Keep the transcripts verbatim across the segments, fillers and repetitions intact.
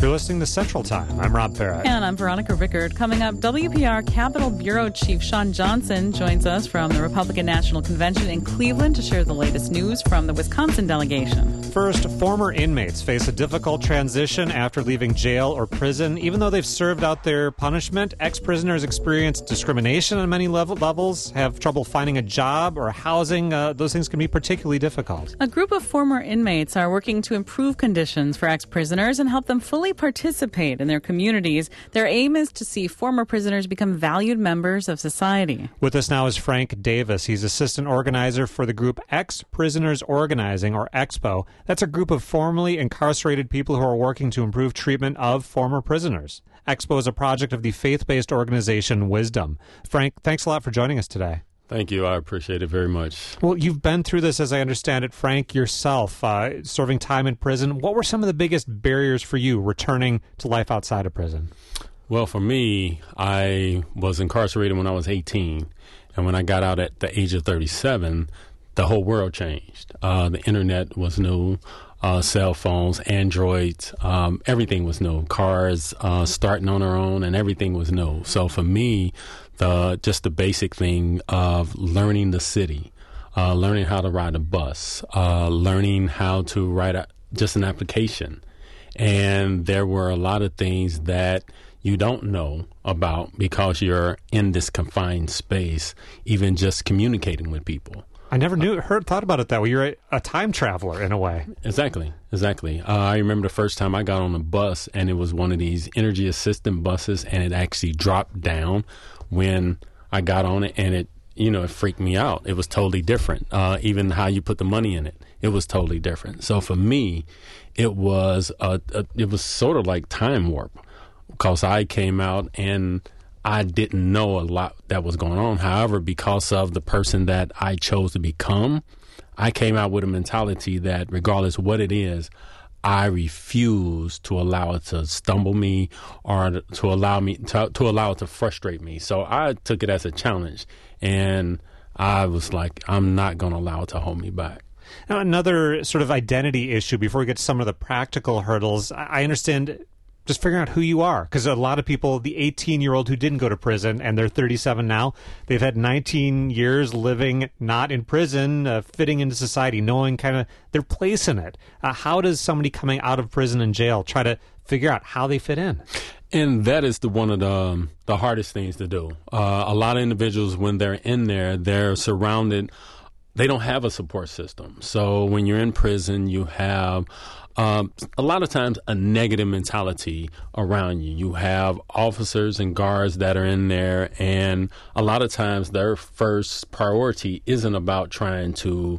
You're listening to Central Time. I'm Rob Barrett. And I'm Veronica Rickard. Coming up, W P R Capitol Bureau Chief Shawn Johnson joins us from the Republican National Convention in Cleveland to share the latest news from the Wisconsin delegation. First, former inmates face a difficult transition after leaving jail or prison. Even though they've served out their punishment, ex-prisoners experience discrimination on many level- levels, have trouble finding a job or housing. Uh, those things can be particularly difficult. A group of former inmates are working to improve conditions for ex-prisoners and help them fully participate in their communities. Their aim is to see former prisoners become valued members of society. With us now is Frank Davis. He's assistant organizer for the group Ex-Prisoners Organizing, or EXPO. That's a group of formerly incarcerated people who are working to improve treatment of former prisoners. EXPO is a project of the faith-based organization Wisdom. Frank, thanks a lot for joining us today. Thank you. I appreciate it very much. Well, you've been through this, as I understand it, Frank, yourself, uh, serving time in prison. What were some of the biggest barriers for you returning to life outside of prison? Well, for me, I was incarcerated when I was eighteen. And when I got out at the age of thirty-seven, the whole world changed. Uh, the internet was new, uh, cell phones, Androids, um, everything was new. Cars uh, starting on their own, and everything was new. So for me, the just the basic thing of learning the city, uh, learning how to ride a bus, uh, learning how to write a, just an application. And there were a lot of things that you don't know about because you're in this confined space, even just communicating with people. I never knew, heard, thought about it that way. You're a, a time traveler in a way. Exactly, exactly. Uh, I remember the first time I got on a bus, and it was one of these energy assistant buses, and it actually dropped down when I got on it, and it, you know, it freaked me out. It was totally different. Uh, even how you put the money in it, it was totally different. So for me, it was a, a it was sort of like time warp, because I came out and I didn't know a lot that was going on. However, because of the person that I chose to become, I came out with a mentality that regardless of what it is, I refuse to allow it to stumble me or to allow me to, to allow it to frustrate me. So I took it as a challenge, and I was like, I'm not going to allow it to hold me back. Now, another sort of identity issue before we get to some of the practical hurdles, I understand just figuring out who you are, because a lot of people, the eighteen-year-old who didn't go to prison, and they're thirty-seven now, they've had nineteen years living not in prison, uh, fitting into society, knowing kind of their place in it. Uh, how does somebody coming out of prison and jail try to figure out how they fit in? And that is the one of the um, the hardest things to do. Uh, a lot of individuals, when they're in there, they're surrounded. They don't have a support system. So when you're in prison, you have um, a lot of times a negative mentality around you. You have officers and guards that are in there, and a lot of times their first priority isn't about trying to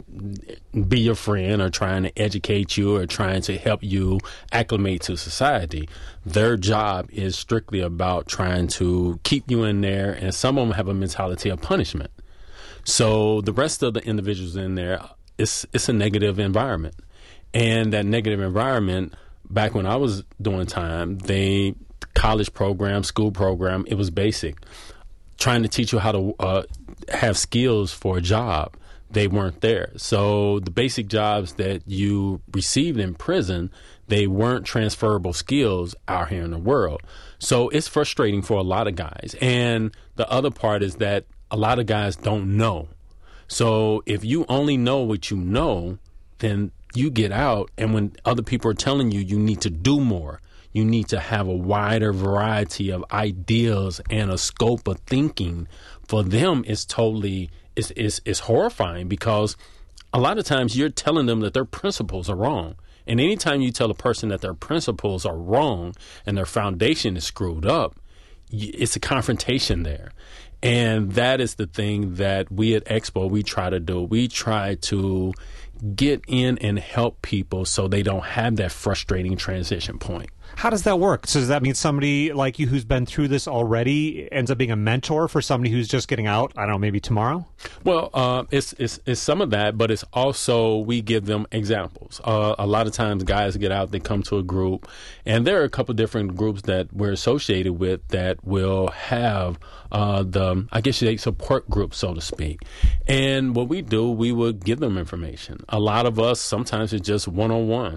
be your friend or trying to educate you or trying to help you acclimate to society. Their job is strictly about trying to keep you in there, and some of them have a mentality of punishment. So the rest of the individuals in there, it's it's a negative environment. And that negative environment, back when I was doing time, they college program, school program, it was basic. Trying to teach you how to uh, have skills for a job, they weren't there. So the basic jobs that you received in prison, they weren't transferable skills out here in the world. So it's frustrating for a lot of guys. And the other part is that a lot of guys don't know. So if you only know what you know, then you get out, and when other people are telling you you need to do more, you need to have a wider variety of ideas and a scope of thinking, for them it's totally it's, it's, it's horrifying, because a lot of times you're telling them that their principles are wrong. And anytime you tell a person that their principles are wrong and their foundation is screwed up, it's a confrontation there. And that is the thing that we at Expo, we try to do. We try to get in and help people so they don't have that frustrating transition point. How does that work? So does that mean somebody like you who's been through this already ends up being a mentor for somebody who's just getting out, I don't know, maybe tomorrow? Well, uh, it's, it's it's some of that, but it's also we give them examples. Uh, a lot of times guys get out, they come to a group, and there are a couple different groups that we're associated with that will have uh, the, I guess you say, support group, so to speak. And what we do, we would give them information. A lot of us, sometimes it's just one-on-one.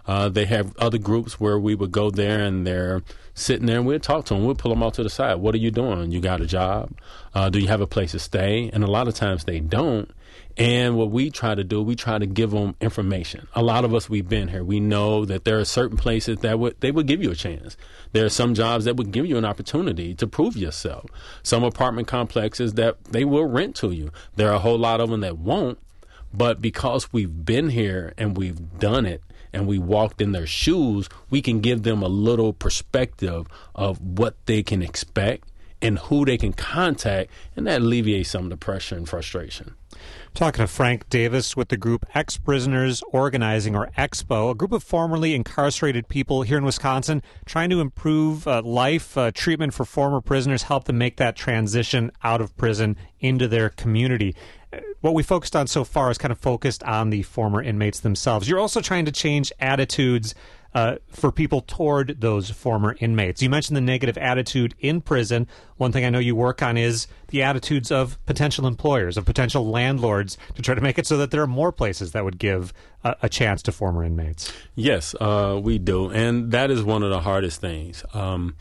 Uh, they have other groups where we would go there and they're sitting there and we'd talk to them. We'd pull them out to the side. What are you doing? You got a job? Uh, do you have a place to stay? And a lot of times they don't. And what we try to do, we try to give them information. A lot of us, we've been here. We know that there are certain places that would they would give you a chance. There are some jobs that would give you an opportunity to prove yourself. Some apartment complexes that they will rent to you. There are a whole lot of them that won't. But because we've been here and we've done it and we walked in their shoes, we can give them a little perspective of what they can expect and who they can contact, and that alleviates some of the pressure and frustration. Talking to Frank Davis with the group Ex-Prisoners Organizing, or EXPO, a group of formerly incarcerated people here in Wisconsin trying to improve uh, life, uh, treatment for former prisoners, help them make that transition out of prison into their community. What we focused on so far is kind of focused on the former inmates themselves. You're also trying to change attitudes uh, for people toward those former inmates. You mentioned the negative attitude in prison. One thing I know you work on is the attitudes of potential employers, of potential landlords, to try to make it so that there are more places that would give a, a chance to former inmates. Yes, uh, we do. And that is one of the hardest things. Um,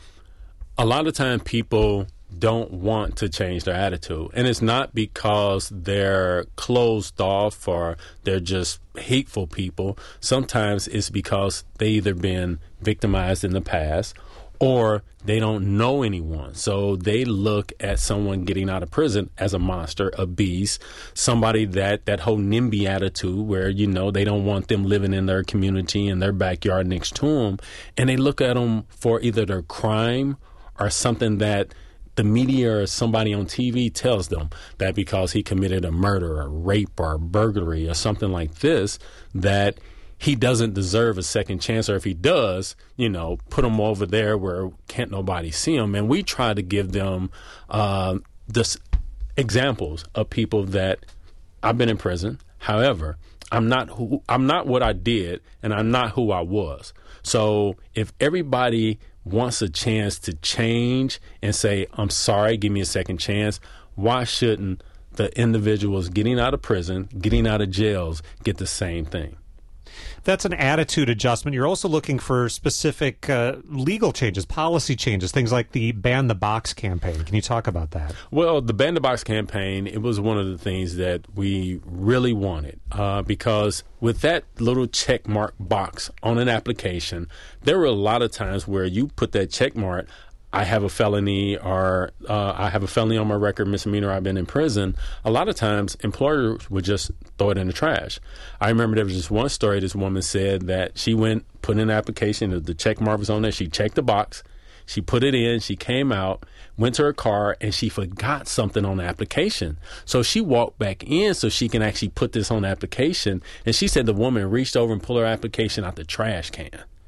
a lot of time people don't want to change their attitude. And it's not because they're closed off or they're just hateful people. Sometimes it's because they either been victimized in the past or they don't know anyone. So they look at someone getting out of prison as a monster, a beast, somebody that, that whole NIMBY attitude where, you know, they don't want them living in their community in their backyard next to them. And they look at them for either their crime or something that the media or somebody on T V tells them that because he committed a murder or rape or a burglary or something like this, that he doesn't deserve a second chance. Or if he does, you know, put him over there where can't nobody see him. And we try to give them uh, this examples of people that I've been in prison. However, I'm not who I'm not what I did, and I'm not who I was. So if everybody wants a chance to change and say, I'm sorry, give me a second chance, why shouldn't the individuals getting out of prison, getting out of jails, get the same thing? That's an attitude adjustment. You're also looking for specific uh, legal changes, policy changes, things like the Ban the Box campaign. Can you talk about that? Well, the Ban the Box campaign, it was one of the things that we really wanted uh, because with that little check mark box on an application, there were a lot of times where you put that check mark, I have a felony or uh, I have a felony on my record, misdemeanor, I've been in prison. A lot of times employers would just throw it in the trash. I remember there was just one story. This woman said that she went, put in an application, the check mark was on there. She checked the box. She put it in. She came out, went to her car, and she forgot something on the application. So she walked back in so she can actually put this on the application. And she said the woman reached over and pulled her application out the trash can.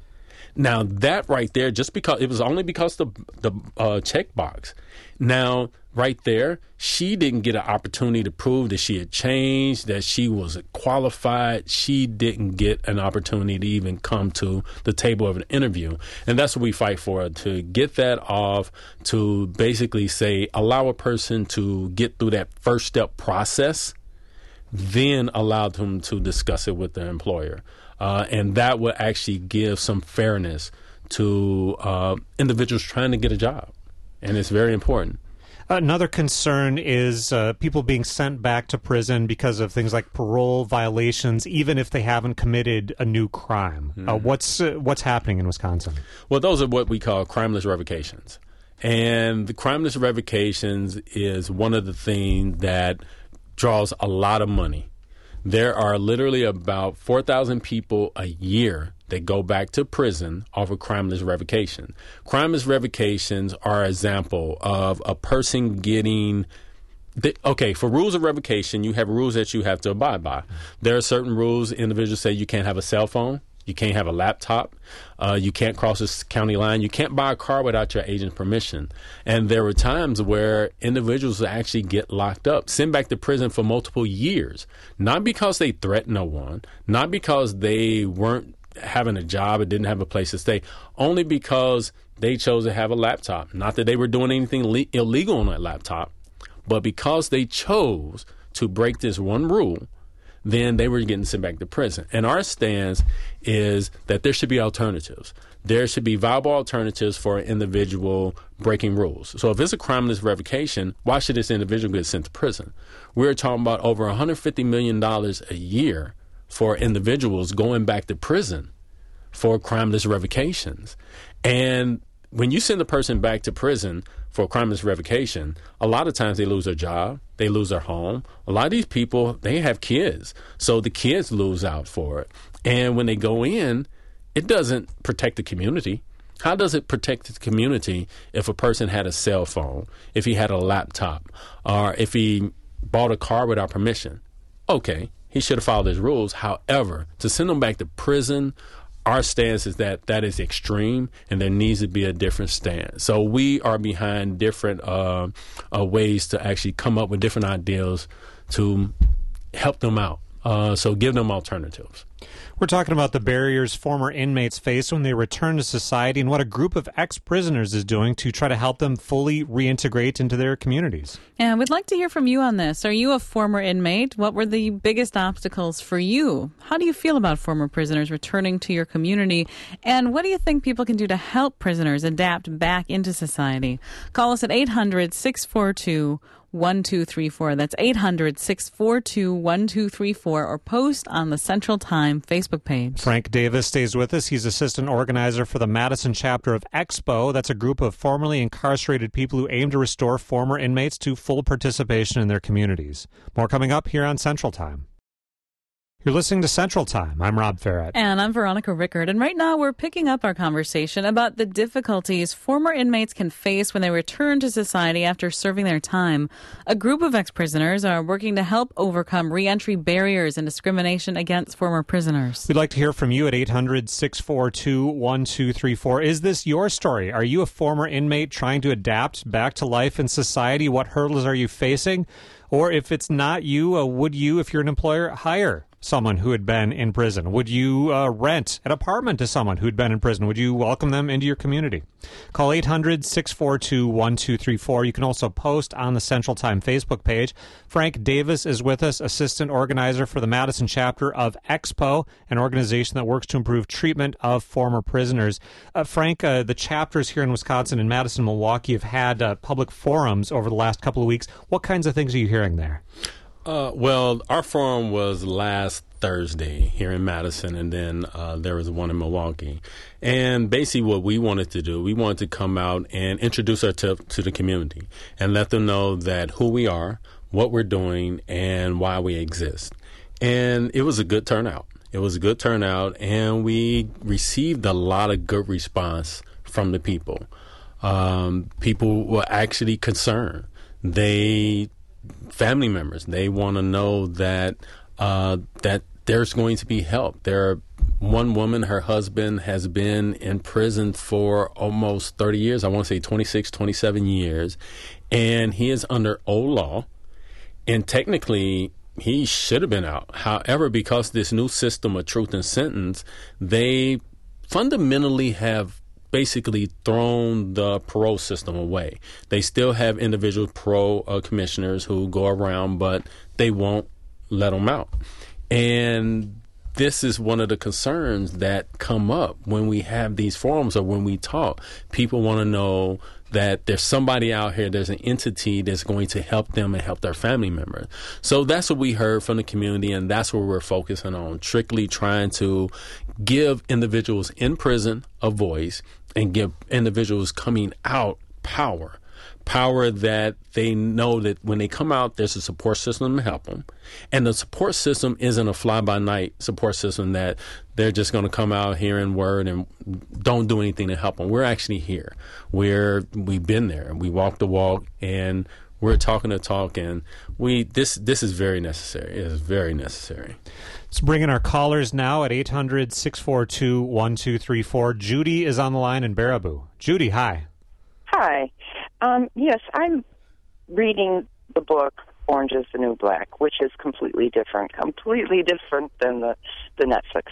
Now, that right there, just because it was only because the the uh, checkbox. Now, right there, she didn't get an opportunity to prove that she had changed, that she was qualified. She didn't get an opportunity to even come to the table of an interview. And that's what we fight for, to get that off, to basically say, allow a person to get through that first step process, then allow them to discuss it with their employer. Uh, and that will actually give some fairness to uh, individuals trying to get a job. And it's very important. Another concern is uh, people being sent back to prison because of things like parole violations, even if they haven't committed a new crime. Mm-hmm. Uh, what's uh, what's happening in Wisconsin? Well, those are what we call crimeless revocations. And the crimeless revocations is one of the things that draws a lot of money. There are literally about four thousand people a year that go back to prison off of crimeless revocation. Crimeless revocations are an example of a person getting... The, okay, for rules of revocation, you have rules that you have to abide by. There are certain rules. Individuals say you can't have a cell phone. You can't have a laptop. Uh, you can't cross this county line. You can't buy a car without your agent's permission. And there were times where individuals actually get locked up, sent back to prison for multiple years, not because they threatened no one, not because they weren't having a job or didn't have a place to stay, only because they chose to have a laptop. Not that they were doing anything le- illegal on that laptop, but because they chose to break this one rule, then they were getting sent back to prison. And our stance is that there should be alternatives. There should be viable alternatives for an individual breaking rules. So if it's a crimeless revocation, why should this individual get sent to prison? We're talking about over one hundred fifty million dollars a year for individuals going back to prison for crimeless revocations. And when you send a person back to prison for a crimeless revocation, a lot of times they lose their job, they lose their home. A lot of these people, they have kids, so the kids lose out for it. And when they go in, it doesn't protect the community. How does it protect the community if a person had a cell phone, if he had a laptop, or if he bought a car without permission? Okay, he should have followed his rules. However, to send them back to prison, our stance is that that is extreme, and there needs to be a different stance. So we are behind different uh, uh, ways to actually come up with different ideas to help them out. Uh, so give them alternatives. We're talking about the barriers former inmates face when they return to society and what a group of ex-prisoners is doing to try to help them fully reintegrate into their communities. And we'd like to hear from you on this. Are you a former inmate? What were the biggest obstacles for you? How do you feel about former prisoners returning to your community? And what do you think people can do to help prisoners adapt back into society? Call us at eight hundred, six four two, one two three four. That's eight hundred, six four two, one two three four, or post on the Central Time Facebook page. Frank Davis stays with us. He's assistant organizer for the Madison chapter of Expo. That's a group of formerly incarcerated people who aim to restore former inmates to full participation in their communities. More coming up here on Central Time. You're listening to Central Time. I'm Rob Farrett. And I'm Veronica Rickard. And right now we're picking up our conversation about the difficulties former inmates can face when they return to society after serving their time. A group of ex-prisoners are working to help overcome reentry barriers and discrimination against former prisoners. We'd like to hear from you at eight hundred, six four two, one two three four. Is this your story? Are you a former inmate trying to adapt back to life in society? What hurdles are you facing? Or if it's not you, uh, would you, if you're an employer, hire someone who had been in prison? Would you uh, rent an apartment to someone who'd been in prison? Would you welcome them into your community? Call eight hundred, six four two, one two three four. You can also post on the Central Time Facebook page. Frank Davis is with us, assistant organizer for the Madison chapter of Expo, an organization that works to improve treatment of former prisoners. Uh, Frank, uh, the chapters here in Wisconsin and Madison and Milwaukee have had uh, public forums over the last couple of weeks. What kinds of things are you hearing there? Uh, well, our forum was last Thursday here in Madison, and then uh, there was one in Milwaukee. And basically what we wanted to do, we wanted to come out and introduce ourselves to the community and let them know that who we are, what we're doing, and why we exist. And it was a good turnout. It was a good turnout, and we received a lot of good response from the people. Um, people were actually concerned. They family members, they want to know that uh, that there's going to be help. There, one woman, her husband has been in prison for almost thirty years. I want to say twenty-six, twenty-seven years, and he is under old law. And technically, he should have been out. However, because this new system of truth and sentence, they fundamentally have basically thrown the parole system away. They still have individual parole uh, commissioners who go around, but they won't let them out. And this is one of the concerns that come up when we have these forums or when we talk. People want to know that there's somebody out here, there's an entity that's going to help them and help their family members. So that's what we heard from the community, and that's what we're focusing on, strictly trying to give individuals in prison a voice and give individuals coming out power. Power that they know that when they come out, there's a support system to help them. And the support system isn't a fly-by-night support system that they're just going to come out here and word and don't do anything to help them. We're actually here. We're, we've been there. We walk the walk, and we're talking the talk, and we this this is very necessary. It is very necessary. Let's bring in our callers now at eight hundred, six four two, one two three four. Judy is on the line in Baraboo. Judy, hi. Hi. Um, yes, I'm reading the book Orange is the New Black, which is completely different, completely different than the, the Netflix.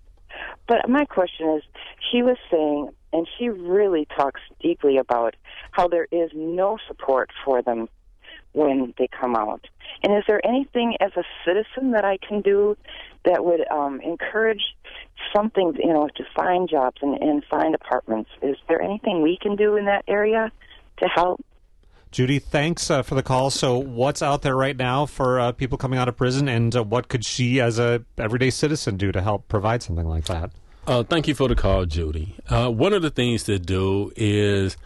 But my question is, she was saying, and she really talks deeply about how there is no support for them when they come out. And is there anything as a citizen that I can do that would um, encourage something, you know, to find jobs and, and find apartments? Is there anything we can do in that area to help? Judy, thanks uh, for the call. So what's out there right now for uh, people coming out of prison, and uh, what could she as a everyday citizen do to help provide something like that? Uh, thank you for the call, Judy. Uh, one of the things to do is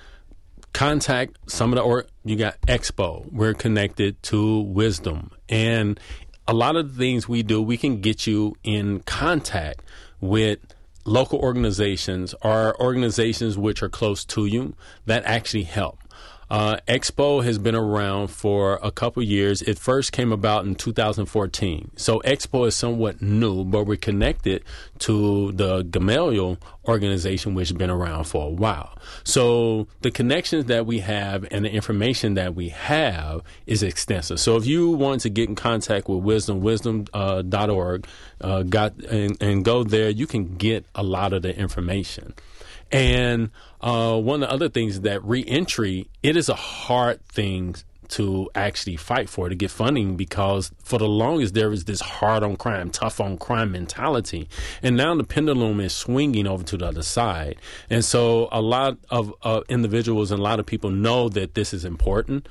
contact some of the, or you got Expo. We're connected to Wisdom. And a lot of the things we do, we can get you in contact with local organizations or organizations which are close to you that actually help. Uh, Expo has been around for a couple years. It first came about in two thousand fourteen. So Expo is somewhat new, but we're connected to the Gamaliel organization, which has been around for a while. So the connections that we have and the information that we have is extensive. So if you want to get in contact with Wisdom, wisdom dot org, uh, got and, and go there, you can get a lot of the information. And uh, one of the other things is that reentry, it is a hard thing to actually fight for, to get funding, because for the longest there was this hard on crime, tough on crime mentality. And now the pendulum is swinging over to the other side. And so a lot of uh, individuals and a lot of people know that this is important.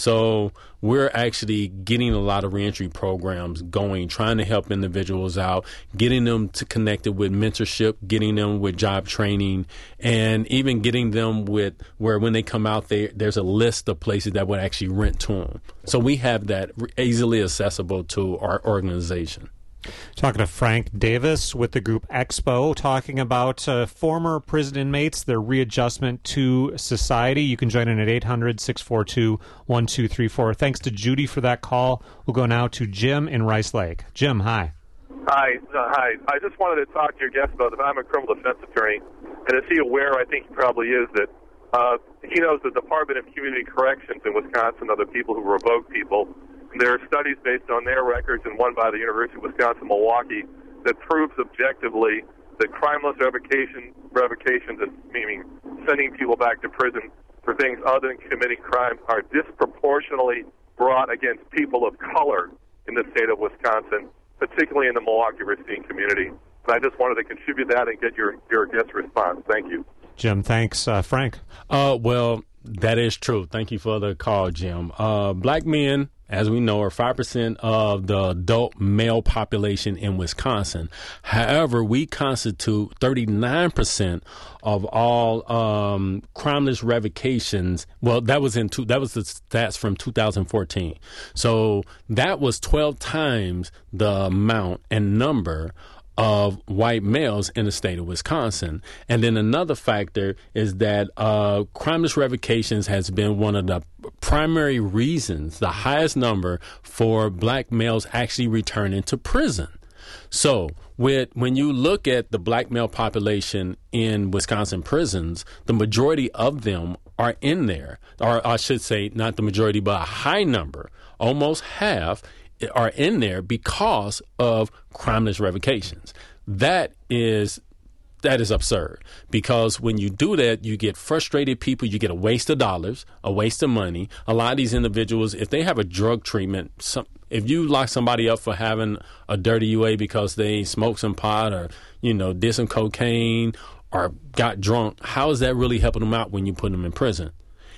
So we're actually getting a lot of reentry programs going, trying to help individuals out, getting them to connected with mentorship, getting them with job training, and even getting them with where when they come out, they, there's a list of places that would actually rent to them. So we have that easily accessible to our organization. Talking to Frank Davis with the group Expo, talking about uh, former prison inmates, their readjustment to society. You can join in at eight hundred, six four two, one two three four. Thanks to Judy for that call. We'll go now to Jim in Rice Lake. Jim, hi. Hi. Uh, hi. I just wanted to talk to your guest about this. I'm a criminal defense attorney, and is he aware, I think he probably is, that uh, he knows the Department of Community Corrections in Wisconsin are the people who revoke people. There are studies based on their records, and one by the University of Wisconsin-Milwaukee, that proves objectively that crimeless revocation, revocations, meaning sending people back to prison for things other than committing crimes, are disproportionately brought against people of color in the state of Wisconsin, particularly in the Milwaukee-Racine community. And I just wanted to contribute that and get your, your guest response. Thank you. Jim, thanks. Uh, Frank? Uh, well, that is true. Thank you for the call, Jim. Uh, black men, as we know, are five percent of the adult male population in Wisconsin. However, we constitute thirty-nine percent of all um, crimeless revocations. Well, that was in two, that was the stats from two thousand fourteen. So that was twelve times the amount and number of white males in the state of Wisconsin. And then another factor is that uh, crimeless revocations has been one of the primary reasons, the highest number for black males actually returning to prison. So with when you look at the black male population in Wisconsin prisons, the majority of them are in there, or I should say not the majority, but a high number, almost half, are in there because of crimeless revocations. That is that is absurd, because when you do that, you get frustrated people, you get a waste of dollars, a waste of money. A lot of these individuals, if they have a drug treatment, some, if you lock somebody up for having a dirty U A because they smoked some pot or, you know, did some cocaine or got drunk, how is that really helping them out when you put them in prison?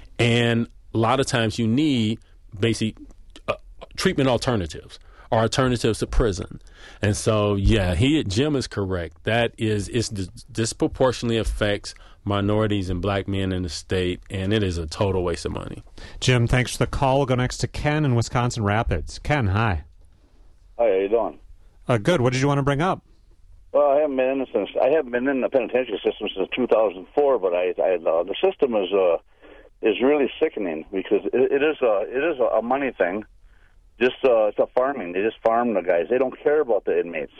And a lot of times you need basic treatment alternatives or alternatives to prison. And so, yeah, he Jim is correct. That is, it disproportionately affects minorities and black men in the state, and it is a total waste of money. Jim, thanks for the call. We'll go next to Ken in Wisconsin Rapids. Ken, hi. Hi, how you doing? Uh, good. What did you want to bring up? Well, I haven't been in since I haven't been in the penitentiary system since two thousand four, but I, I uh, the system is uh, is really sickening because it, it is a it is a money thing. Just uh, it's a farming. They just farm the guys. They don't care about the inmates.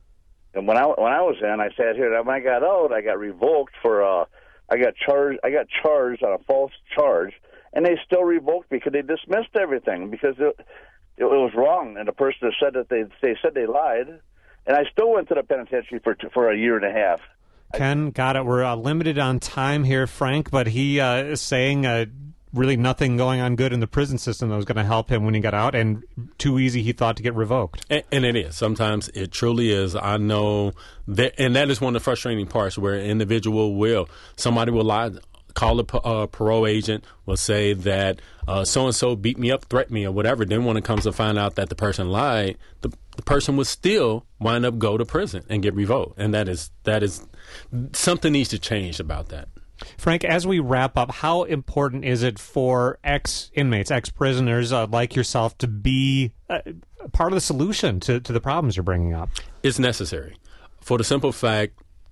And when I when I was in, I sat here. And when I got out, I got revoked for. Uh, I got charged. I got charged on a false charge, and they still revoked me because they dismissed everything because it, it was wrong. And the person said that they they said they lied, and I still went to the penitentiary for for a year and a half. Ken, got it. We're uh, limited on time here, Frank, but he uh, is saying. Uh, really nothing going on good in the prison system that was going to help him when he got out, and too easy he thought to get revoked. And, and it is. Sometimes it truly is. I know that, and that is one of the frustrating parts where an individual will, somebody will lie, call a uh, parole agent, will say that uh, so-and-so beat me up, threatened me, or whatever. Then when it comes to find out that the person lied, the, the person would still wind up go to prison and get revoked. And that is that is something needs to change about that. Frank, as we wrap up, how important is it for ex-inmates, ex-prisoners uh, like yourself to be uh, part of the solution to, to the problems you're bringing up? It's necessary. For the simple fact,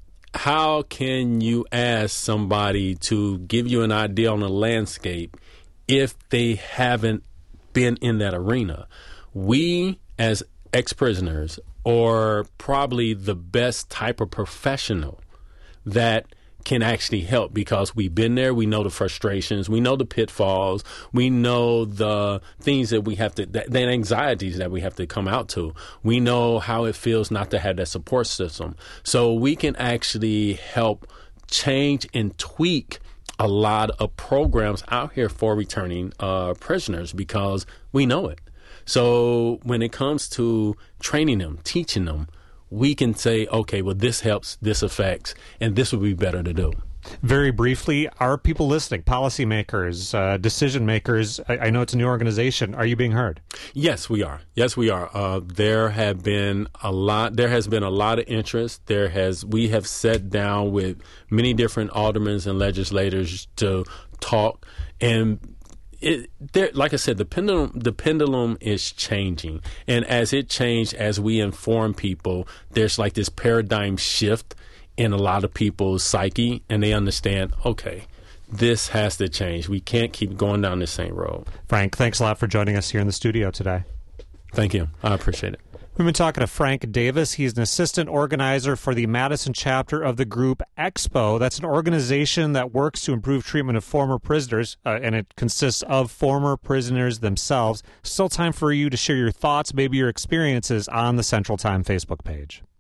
how can you ask somebody to give you an idea on the landscape if they haven't been in that arena? We, as ex-prisoners, are probably the best type of professional that can actually help, because we've been there. We know the frustrations. We know the pitfalls. We know the things that we have to, the, the anxieties that we have to come out to. We know how it feels not to have that support system. So we can actually help change and tweak a lot of programs out here for returning uh, prisoners, because we know it. So when it comes to training them, teaching them, we can say, okay, well, this helps, this affects, and this would be better to do. Very briefly, are people listening, policymakers, uh, decision makers? I, I know it's a new organization. Are you being heard? Yes, we are. Yes, we are. Uh, there have been a lot. There has been a lot of interest. There has. We have sat down with many different aldermen and legislators to talk, and It, there, like I said, the pendulum, the pendulum is changing. And as it changed, as we inform people, there's like this paradigm shift in a lot of people's psyche, and they understand, okay, this has to change. We can't keep going down the same road. Frank, thanks a lot for joining us here in the studio today. Thank you. I appreciate it. We've been talking to Frank Davis. He's an assistant organizer for the Madison chapter of the group Expo. That's an organization that works to improve treatment of former prisoners, uh, and it consists of former prisoners themselves. Still time for you to share your thoughts, maybe your experiences, on the Central Time Facebook page.